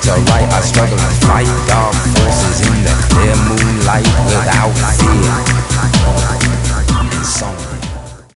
to right. I struggle to fight dark forces in the clear moonlight without fear.